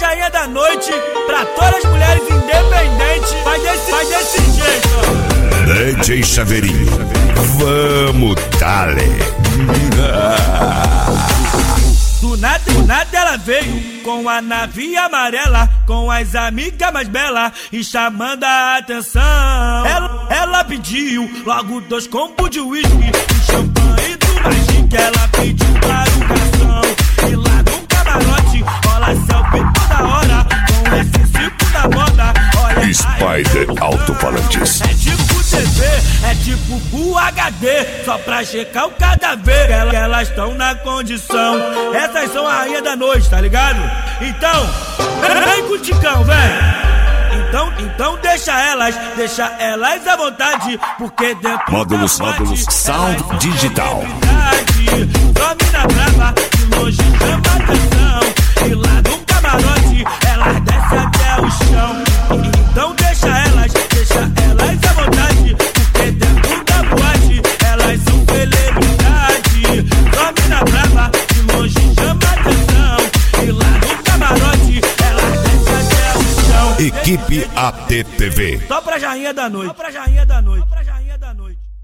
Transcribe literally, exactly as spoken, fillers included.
rainha da noite, pra todas as mulheres independentes. Vai desse, vai desse jeito, ó. D J Chaveirinho, vamos dale. Do nada, do nada ela veio com a nave amarela, com as amigas mais belas e chamando a atenção. Ela, ela pediu logo dois combos de uísque, de champanhe e do mais que ela pediu para o garçom. E lá no camarote rola selfie toda hora com esse tipo da moda. Olha, Spider Alto-Falantes. É tipo T V, é tipo Full H D, só pra checar o cadáver. Elas, elas estão na condição. Essas são a rainha da noite, tá ligado? Então, vem com o Ticão, vem. Então, então deixa elas, deixa elas à vontade, porque dentro Módulos, da módulos, sound digital. Domina brava, de longe chama atenção. E lá no camarote, elas descem até o chão. Então deixa elas, deixa elas à vontade, porque dentro da boate, elas são celebridade. Domina brava, de longe chama atenção. E lá no camarote, elas descem até o chão. Equipe A T T V. Só pra rainha da noite. Só pra rainha da noite.